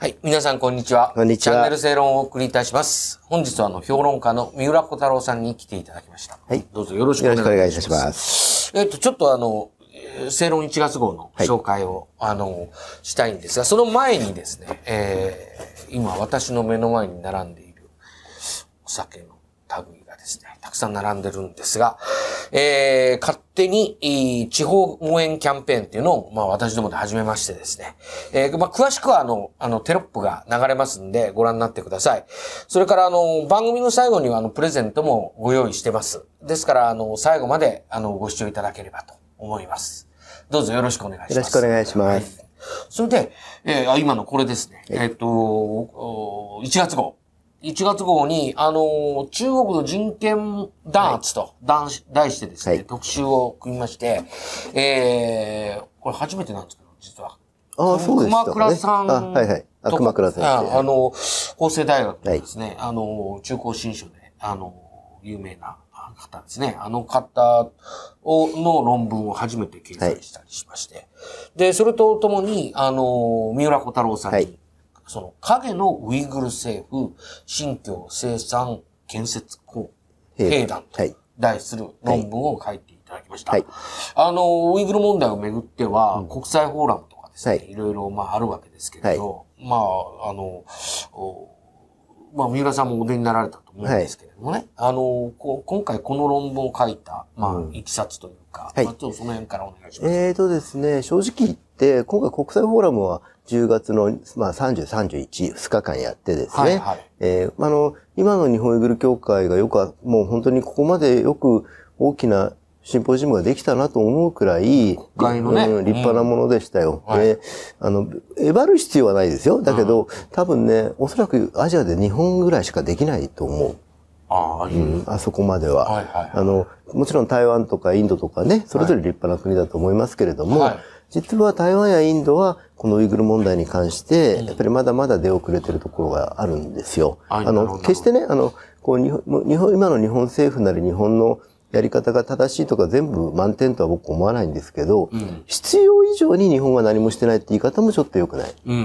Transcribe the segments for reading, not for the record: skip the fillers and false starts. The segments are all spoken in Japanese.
はい。皆さん、こんにちは。 こんにちは。 チャンネル正論をお送りいたします。本日は評論家の三浦小太郎さんに来ていただきました。 はい。 どうぞよろしくお願いいたします。 よろしくお願いいたします。 ちょっと正論1月号の紹介を、したいんですが、その前にですね、今私の目の前に並んでいるお酒の類がですね、たくさん並んでるんですが、勝手に地方応援キャンペーンっていうのを、私どもで始めましてですね、詳しくはテロップが流れますんでご覧になってください。それから番組の最後にはプレゼントもご用意してます。ですから最後までご視聴いただければと思います。どうぞよろしくお願いします。 よろしくお願いします。 はい、それで、今のこれですね。1月号。1月号に、中国の人権弾圧と題してですね、はい、特集を組みまして、これ初めてなんですけど、実は。 ああ、そうですか、ね。 熊倉さん。 はいはい。熊倉さん。 法政大学のですね、はい、中高新書で、有名な方ですね。あの方の論文を初めて掲載したりしまして。はい、で、それとともに、三浦小太郎さんに、はい、その影のウイグル政府新疆生産建設兵団と題する論文を書いていただきました。はい、ウイグル問題をめぐっては、国際フォーラムとかですね、いろいろあるわけですけれど、はい、三浦さんもお出になられたと思うんですけれどもね、はい、今回この論文を書いた、いきさつというか、ちょっとその辺からお願いします。 ですね、正直言って、今回国際フォーラムは10月の、30、31、2日間やってですね、はいはい、今の日本ウイグル協会がもう本当にここまでよく大きなシンポジウムができたなと思うくらい、立派なものでしたよ。で、えばる必要はないですよ。だけど、多分ね、おそらくアジアで2本ぐらいしかできないと思う。あそこまでは。もちろん台湾とかインドとかね、それぞれ立派な国だと思いますけれども、はい、実は台湾やインドはこのウイグル問題に関して、やっぱりまだまだ出遅れてるところがあるんですよ。決してね、今の日本政府なり日本のやり方が正しいとか全部満点とは僕思わないんですけど、必要以上に日本は何もしてないって言い方もちょっと良くない。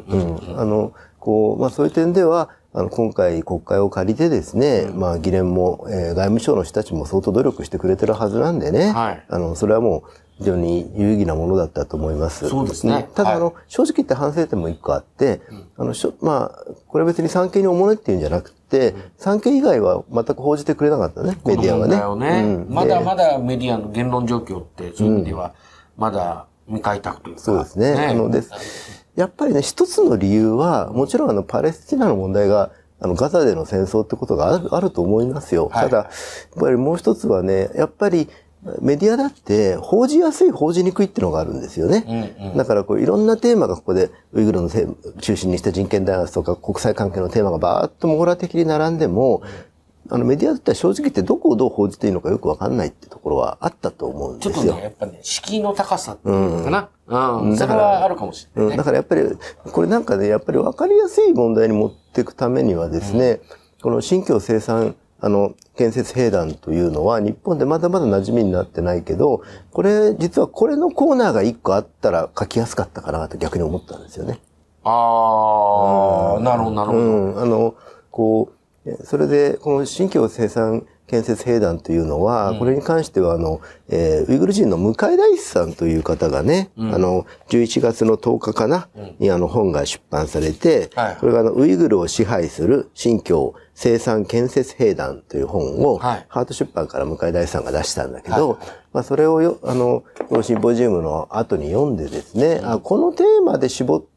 そういう点では、今回国会を借りてですね、議連も、外務省の人たちも相当努力してくれてるはずなんでね、はい、それはもう非常に有意義なものだったと思います。 そうですね。 ただ、正直言って反省点も一個あって、これ別に産経におもねっていうんじゃなくて、産経以外は全く報じてくれなかったね、メディアはね。 まだまだメディアの言論状況って、そういう意味では、まだ未開拓というか。 そうですね。やっぱりね、一つの理由は、もちろんパレスチナの問題が、ガザでの戦争ってことがあると思いますよ。ただ、やっぱりもう一つはね、やっぱりメディアだって報じやすい、報じにくいっていうのがあるんですよね。だからいろんなテーマがここでウイグルの中心にした人権弾圧とか国際関係のテーマがバーッと網羅的に並んでも、メディアだったら正直言ってどこをどう報じていいのかよくわかんないってところはあったと思うんですよ。 ちょっとね、やっぱね、敷居の高さっていうのかな。それはあるかもしれない、ね。 だからやっぱり、これなんかね、やっぱりわかりやすい問題に持っていくためにはですね、この新疆生産、建設兵団というのは日本でまだまだ馴染みになってないけど、実はこれのコーナーが一個あったら書きやすかったかなと逆に思ったんですよね。 なるほど、なるほど。 それで、この新疆生産建設兵団というのは、これに関しては、ウイグル人の向井大志さんという方がね、11月の10日かな、に本が出版されて、これがウイグルを支配する新疆生産建設兵団という本を、ハート出版から向井大志さんが出したんだけど、それをこのシンポジウムの後に読んでですね、このテーマで絞って、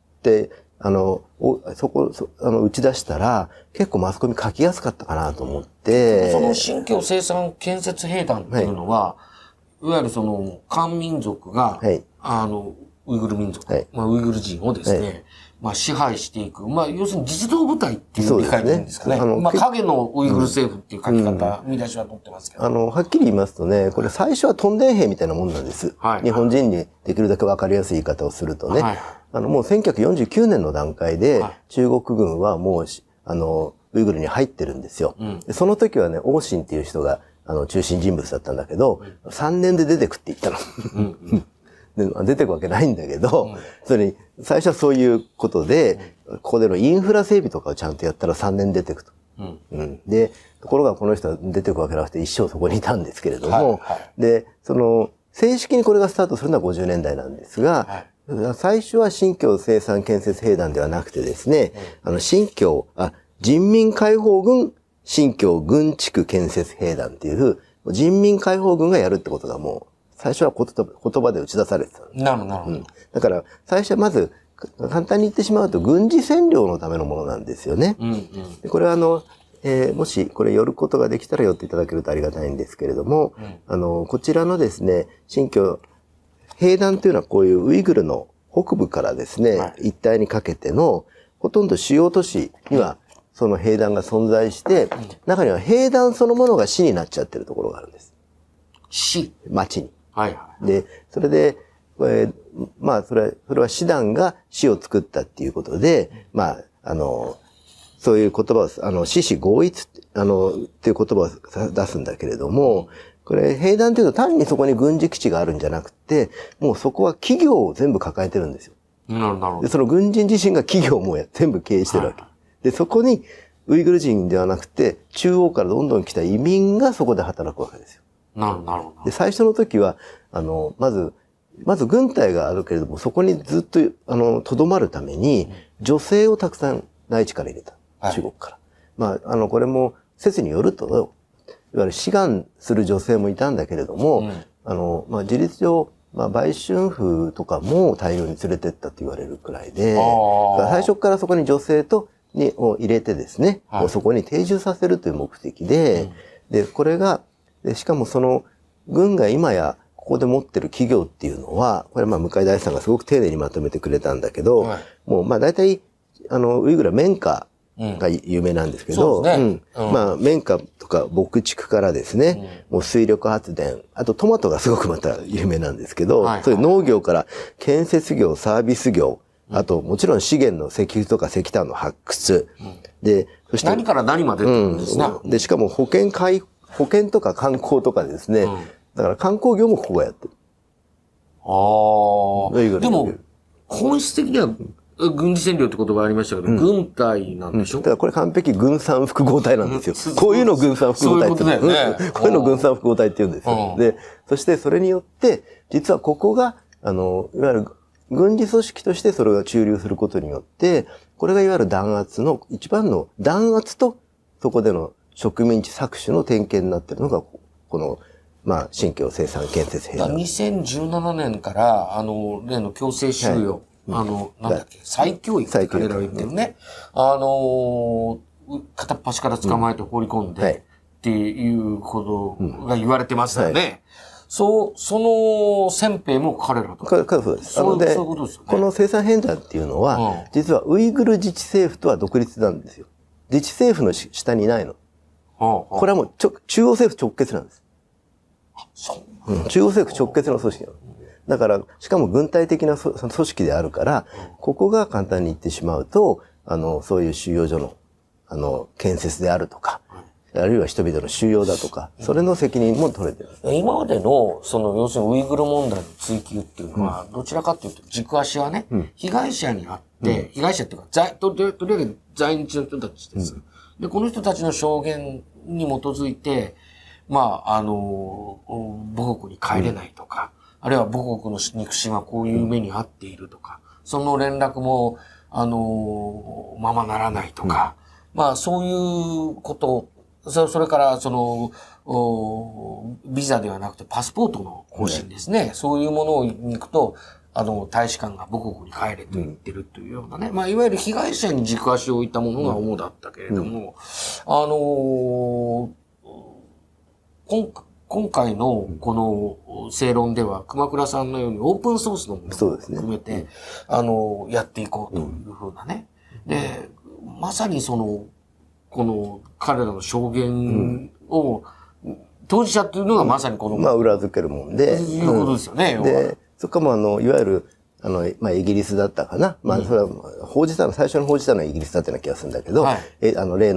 打ち出したら、結構マスコミ書きやすかったかなと思って。 その新疆生産建設兵団っていうのは、いわゆる漢民族が、ウイグル民族、ウイグル人をですね、支配していく。要するに実動部隊っていう理解でいいんですかね。影のウイグル政府っていう書き方、見出しは取ってますけど。 はっきり言いますとね、これ最初はトンデン兵みたいなもんなんです。日本人にできるだけわかりやすい言い方をするとね。もう1949年の段階で、中国軍はもう、ウイグルに入ってるんですよ。その時はね、王信っていう人が、中心人物だったんだけど、3年で出てくって言ったの。 出てくわけないんだけど、それに、最初はそういうことで、ここでのインフラ整備とかをちゃんとやったら3年出てくと。で、ところがこの人は出てくわけなくて一生そこにいたんですけれども、で、正式にこれがスタートするのは50年代なんですが、最初は新疆生産建設兵団ではなくてですね、人民解放軍新疆軍地区建設兵団っていう、人民解放軍がやるってことがもう、最初は言葉で打ち出されてた。 なるほど。 だから、最初はまず、簡単に言ってしまうと、軍事占領のためのものなんですよね。これはもしこれ寄ることができたら寄っていただけるとありがたいんですけれども、こちらのですね、新疆兵団というのはこういうウイグルの北部からですね、一帯にかけてのほとんど主要都市にはその兵団が存在して、中には兵団そのものが市になっちゃってるところがあるんです。 市？ 町に。で、それで、まあそれは師団が市を作ったっていうことで、まあそういう言葉を、獅子合一っていう言葉を出すんだけれども、これ、兵団というと単にそこに軍事基地があるんじゃなくて、もうそこは企業を全部抱えてるんですよ。 なるほど。 で、その軍人自身が企業も全部経営してるわけ。で、そこにウイグル人ではなくて、中央からどんどん来た移民がそこで働くわけですよ。 なるほど。 で、最初の時は、まず軍隊があるけれども、そこにずっと、留まるために、女性をたくさん内地から入れた。中国から。まあ、これも説によると、いわゆる志願する女性もいたんだけれども、まあ、事実上、まあ、売春婦とかも大量に連れてったと言われるくらいで、最初からそこに女性を入れてですね、そこに定住させるという目的で、で、これが、しかも軍が今やここで持ってる企業っていうのは、これまあ、向井大さんがすごく丁寧にまとめてくれたんだけど、もうまあ、大体、ウイグルは綿花が有名なんですけど、まあ、綿花とか牧畜からですね、もう水力発電、あとトマトがすごくまた有名なんですけど、そういう農業から建設業、サービス業、あともちろん資源の石油とか石炭の発掘、で、そして何から何までですね。 で、しかも保険とか観光とかですね、だから観光業もここがやってる。 でも、本質的には、軍事占領って言葉ありましたけど、軍隊なんでしょ？ だからこれ完璧軍産複合体なんですよ。こういうの軍産複合体って言うんです。こういうの軍産複合体って言うんですよ。で、そしてそれによって、実はここが、いわゆる軍事組織としてそれが駐留することによって、これがいわゆる弾圧の、一番の弾圧と、そこでの植民地搾取の典型になっているのが、この、まあ、新疆生産建設兵団。 2017年から、例の強制収容。なんだっけ、再教育って彼らが言ってるね。片っ端から捕まえて放り込んで、っていうことが言われてますよね。その先兵も彼らと。 そうです。そういうことですよね。この生産兵団っていうのは、実はウイグル自治政府とは独立なんですよ。自治政府の下にいないの。これはもう中央政府直結なんです。中央政府直結の組織なの。だから、しかも軍隊的な組織であるから、ここが簡単に言ってしまうと、そういう収容所の、建設であるとか、あるいは人々の収容だとか、それの責任も取れてる。 今までの、要するにウイグル問題の追及っていうのは、どちらかというと、軸足はね、被害者にあって、被害者っていうか、とりあえず在日の人たちです。で、この人たちの証言に基づいて、まあ、母国に帰れないとか、あるいは母国の肉親はこういう目に遭っているとか、その連絡も、ままならないとか、まあそういうこと、それからビザではなくてパスポートの更新ですね。そういうものに行くと、大使館が母国に帰れと言ってるというようなね。まあいわゆる被害者に軸足を置いたものが主だったけれども、今回のこの正論では、熊倉さんのようにオープンソースのものを含めて、やっていこうというふうなね。で、まさにこの彼らの証言を、当事者っていうのがまさにこの、 まあ裏付けるもんで。 いうことですよね。 で、そこもいわゆる、まあイギリスだったかな。まあそれは最初に報じたのはイギリスだったような気がするんだけど、例の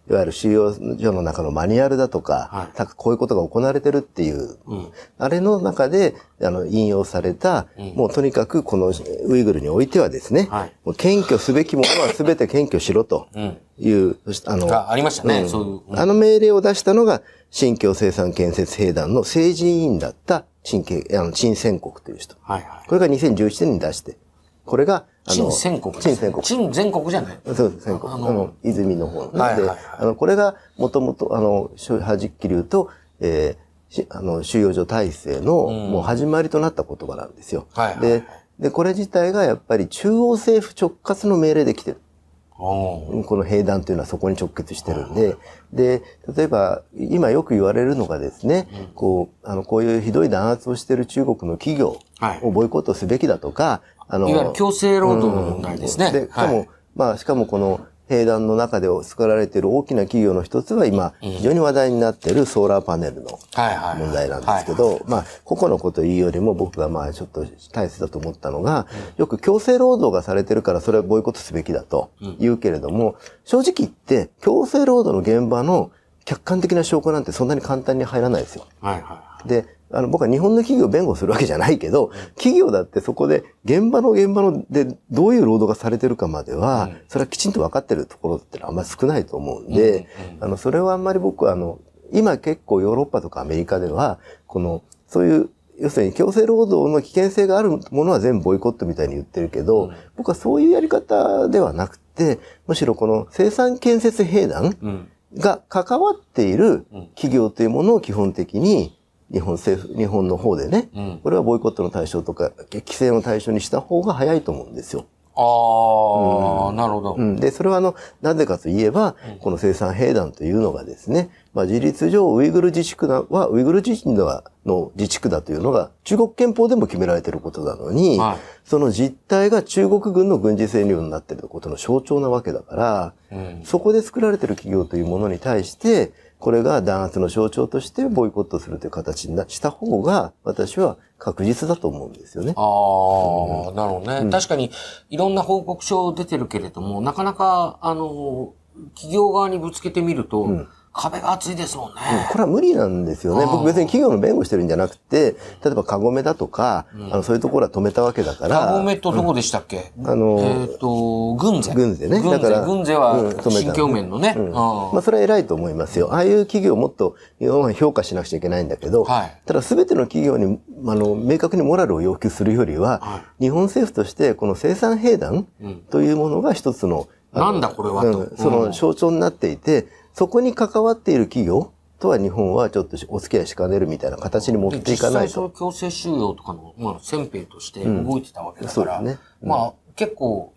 いわゆる収容所の中のマニュアルだとか、こういうことが行われてるっていう、あれの中で、引用された、もうとにかくこのウイグルにおいてはですね、もう検挙すべきものは全て検挙しろという、 ありましたね、そういう。 命令を出したのが、新疆生産建設兵団の政治委員だった陳宣国という人。これが2017年に出して、これが、 陳宣国。 陳宣国。 陳全国じゃない？ そうです、宣国。泉の方で、これが、もともと、はじっきり言うと、収容所体制の、もう始まりとなった言葉なんですよ。で、これ自体がやっぱり中央政府直轄の命令で来てる。この兵団というのはそこに直結してるんで、で、例えば、今よく言われるのがですね、こういうひどい弾圧をしている中国の企業をボイコットすべきだとか、 いわゆる強制労働の問題ですね。 で、しかもこの兵団の中で作られている大きな企業の一つは今、非常に話題になっているソーラーパネルの問題なんですけど、個々のことを言うよりも僕がちょっと大切だと思ったのが、よく強制労働がされてるからそれはボイコットすべきだと言うけれども、正直言って強制労働の現場の客観的な証拠なんてそんなに簡単に入らないですよ。で、僕は日本の企業を弁護するわけじゃないけど、企業だってそこで現場のでどういう労働がされてるかまでは、それはきちんと分かってるところってのはあんまり少ないと思うんで、それはあんまり僕は今結構ヨーロッパとかアメリカでは、そういう、要するに強制労働の危険性があるものは全部ボイコットみたいに言ってるけど、僕はそういうやり方ではなくて、むしろこの生産建設兵団が関わっている企業というものを基本的に日本の方でね、これはボイコットの対象とか、規制の対象にした方が早いと思うんですよ。 なるほど。 で、それはなぜかといえば、この生産兵団というのがですね、事実上ウイグル自治区はウイグル自身の自治区だというのが中国憲法でも決められていることなのに、その実態が中国軍の軍事占領になっていることの象徴なわけだから、そこで作られている企業というものに対して、これが弾圧の象徴としてボイコットするという形にした方が、私は確実だと思うんですよね。 なるほどね。確かに、いろんな報告書出てるけれども、なかなか、企業側にぶつけてみると、壁が厚いですもんね。 これは無理なんですよね。僕別に企業の弁護してるんじゃなくて、例えばカゴメだとか、そういうところは止めたわけだから。 カゴメとどこでしたっけ？軍勢。 軍勢ね。 だから、軍勢は新疆面のね。 それは偉いと思いますよ。ああいう企業をもっと評価しなくちゃいけないんだけど、ただ全ての企業に、明確にモラルを要求するよりは、日本政府としてこの生産兵団というものが一つの、 なんだこれはと。 その象徴になっていて、そこに関わっている企業とは日本はちょっとお付き合いしかねるみたいな形に持っていかないと。 実際その強制収容とかの、先兵として動いてたわけだから、結構、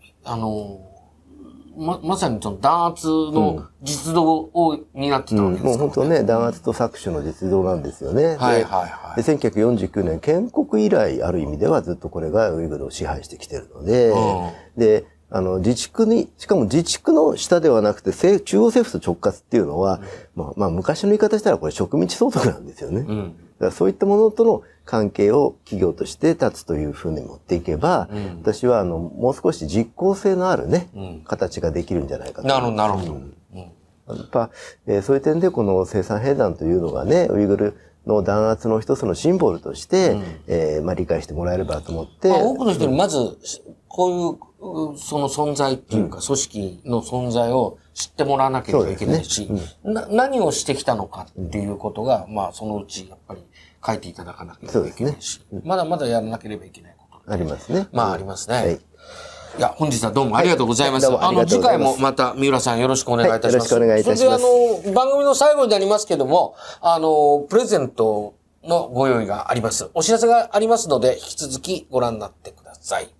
まさにその弾圧の実動を担ってたわけですからね。 もう本当ね、弾圧と搾取の実動なんですよね。で、1949年建国以来ある意味ではずっとこれがウイグルを支配してきてるので、で、自治区に、しかも自治区の下ではなくて、中央政府と直轄っていうのは、昔の言い方したらこれ植民地相続なんですよね。だからそういったものとの関係を企業として立つというふうに持っていけば、私はもう少し実効性のあるね、形ができるんじゃないかと。 なるほど。 やっぱ、そういう点でこの生産兵団というのがね、ウイグルの弾圧の一つのシンボルとして、理解してもらえればと思って。 多くの人にまず、こういうその存在っていうか、組織の存在を知ってもらわなければいけないし、何をしてきたのかっていうことが、そのうちやっぱり書いていただかなければいけないし、まだまだやらなければいけないこと。 ありますね。 ありますね。いや、本日はどうもありがとうございます。次回もまた三浦さんよろしくお願いいたします。 よろしくお願いいたします。 それで番組の最後になりますけども、プレゼントのご用意があります。お知らせがありますので、引き続きご覧になってください。